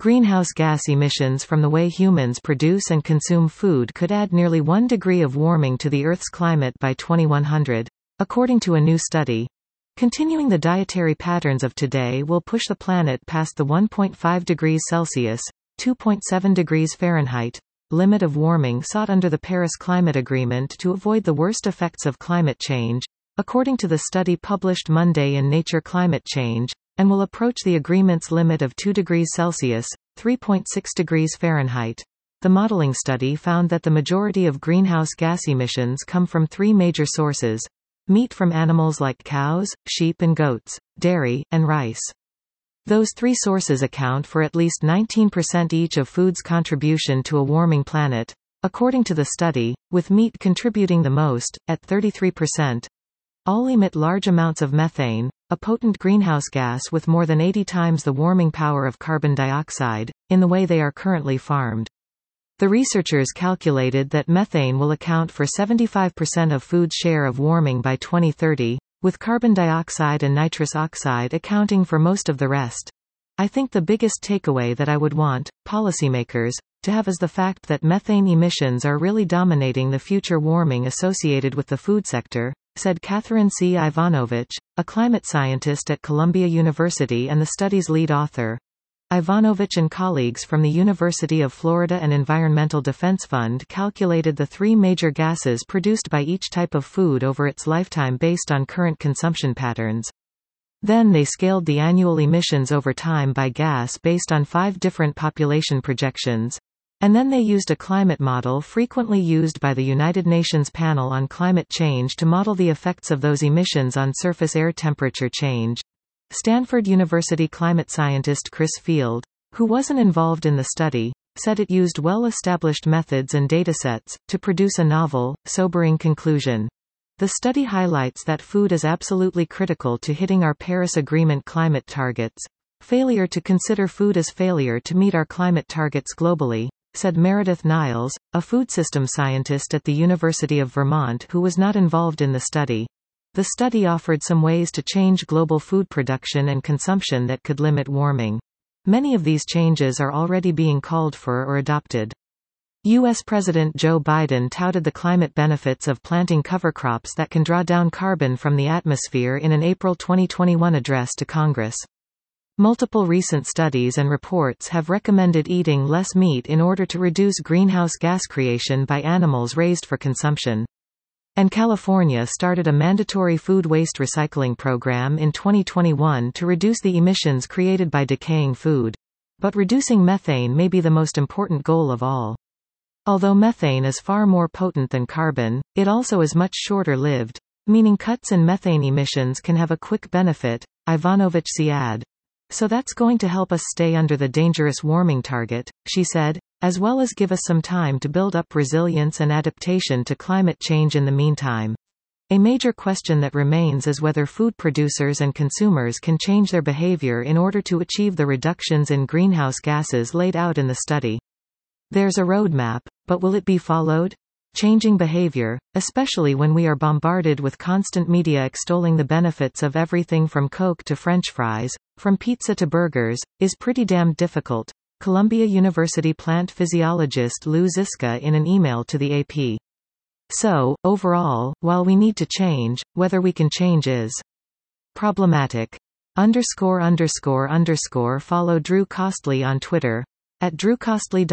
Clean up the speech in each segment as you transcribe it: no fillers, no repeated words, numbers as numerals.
Greenhouse gas emissions from the way humans produce and consume food could add nearly 1 degree of warming to the Earth's climate by 2100, according to a new study. Continuing the dietary patterns of today will push the planet past the 1.5 degrees Celsius, 2.7 degrees Fahrenheit, limit of warming sought under the Paris Climate Agreement to avoid the worst effects of climate change, according to the study published Monday in Nature Climate Change, and will approach the agreement's limit of 2 degrees Celsius, 3.6 degrees Fahrenheit. The modeling study found that the majority of greenhouse gas emissions come from three major sources: meat from animals like cows, sheep and goats, dairy, and rice. Those three sources account for at least 19% each of food's contribution to a warming planet, according to the study, with meat contributing the most, at 33%. All emit large amounts of methane, a potent greenhouse gas with more than 80 times the warming power of carbon dioxide, in the way they are currently farmed. The researchers calculated that methane will account for 75% of food's share of warming by 2030, with carbon dioxide and nitrous oxide accounting for most of the rest. I think the biggest takeaway that I would want policymakers to have is the fact that methane emissions are really dominating the future warming associated with the food sector, said Catherine C. Ivanovich, a climate scientist at Columbia University and the study's lead author. Ivanovich and colleagues from the University of Florida and Environmental Defense Fund calculated the three major gases produced by each type of food over its lifetime based on current consumption patterns. Then they scaled the annual emissions over time by gas based on 5 different population projections. And then they used a climate model frequently used by the United Nations Panel on Climate Change to model the effects of those emissions on surface air temperature change. Stanford University climate scientist Chris Field, who wasn't involved in the study, said it used well-established methods and datasets to produce a novel, sobering conclusion. The study highlights that food is absolutely critical to hitting our Paris Agreement climate targets. Failure to consider food as failure to meet our climate targets globally, said Meredith Niles, a food systems scientist at the University of Vermont who was not involved in the study. The study offered some ways to change global food production and consumption that could limit warming. Many of these changes are already being called for or adopted. U.S. President Joe Biden touted the climate benefits of planting cover crops that can draw down carbon from the atmosphere in an April 2021 address to Congress. Multiple recent studies and reports have recommended eating less meat in order to reduce greenhouse gas creation by animals raised for consumption. And California started a mandatory food waste recycling program in 2021 to reduce the emissions created by decaying food. But reducing methane may be the most important goal of all. Although methane is far more potent than carbon, it also is much shorter-lived, meaning cuts in methane emissions can have a quick benefit, Ivanovich said. So that's going to help us stay under the dangerous warming target, she said, as well as give us some time to build up resilience and adaptation to climate change in the meantime. A major question that remains is whether food producers and consumers can change their behavior in order to achieve the reductions in greenhouse gases laid out in the study. There's a roadmap, but will it be followed? Changing behavior, especially when we are bombarded with constant media extolling the benefits of everything from Coke to French fries, from pizza to burgers, is pretty damn difficult. Columbia University plant physiologist Lou Ziska in an email to the AP. So, overall, while we need to change, whether we can change is problematic. Follow Drew Costly on Twitter. At drewcostly.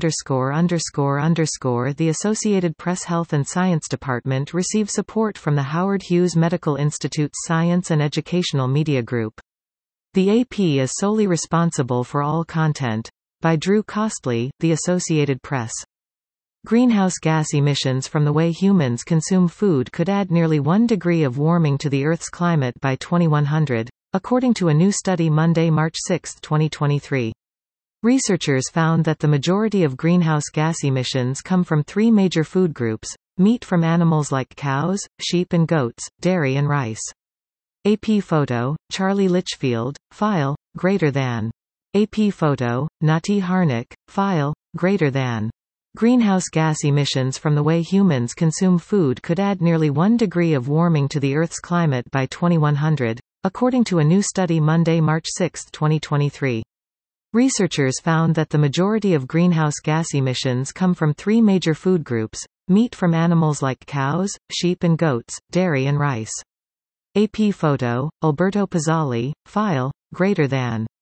The Associated Press Health and Science Department receives support from the Howard Hughes Medical Institute's Science and Educational Media Group. The AP is solely responsible for all content. By Drew Costly, The Associated Press. Greenhouse gas emissions from the way humans consume food could add nearly 1 degree of warming to the Earth's climate by 2100, according to a new study Monday, March 6, 2023. Researchers found that the majority of greenhouse gas emissions come from three major food groups: meat from animals like cows, sheep and goats, dairy and rice. AP photo, Charlie Litchfield, file, greater than. AP photo, Nati Harnik, file, greater than. Greenhouse gas emissions from the way humans consume food could add nearly 1 degree of warming to the Earth's climate by 2100, according to a new study Monday, March 6, 2023. Researchers found that the majority of greenhouse gas emissions come from three major food groups: meat from animals like cows, sheep and goats, dairy and rice. AP photo, Alberto Pizzali, file, greater than.